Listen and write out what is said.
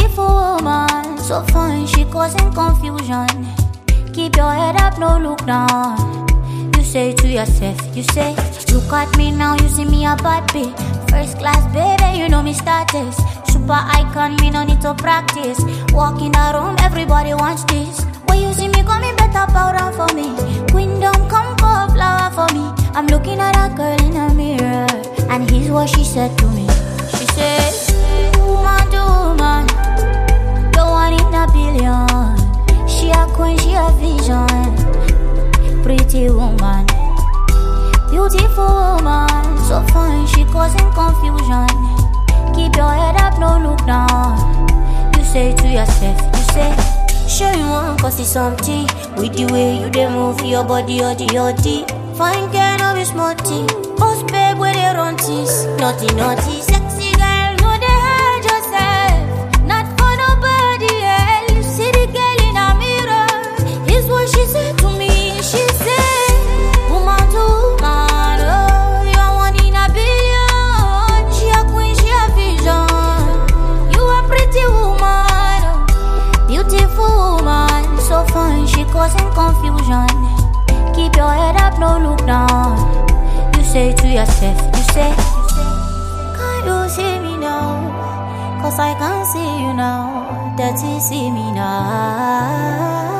Beautiful woman, so fine, she causing confusion. Keep your head up, no look down. You say to yourself, you say, look at me now, you see me a bad bitch. First class, baby, you know me status. Super icon, me no need to practice. Walk in the room, everybody wants this. When you see me coming, better powder for me. Queen, don't come for a flower for me. I'm looking at a girl in a mirror, and here's what she said to me. She said, woman to woman, the one in a billion. She a queen, she a vision. Pretty woman, beautiful woman, so fine, she causing confusion. Keep your head up, no look down. You say to yourself, you say, sure you want cause it's something. With the way you dey move your body, yoddy. Fine girl, no be smarty. Boss babe, where they run this. Naughty, sexy girl, no they hide yourself. Not for nobody else. See the girl in a mirror. Here's what she said to me. She said, woman to woman, oh, you are one in a billion. She a queen, she a vision. You a pretty woman, beautiful woman, so fine, she causing confusion. Keep your head up, no look down. You say to yourself, you say, can't you see me now? Cause I can't see you now. That you see me now.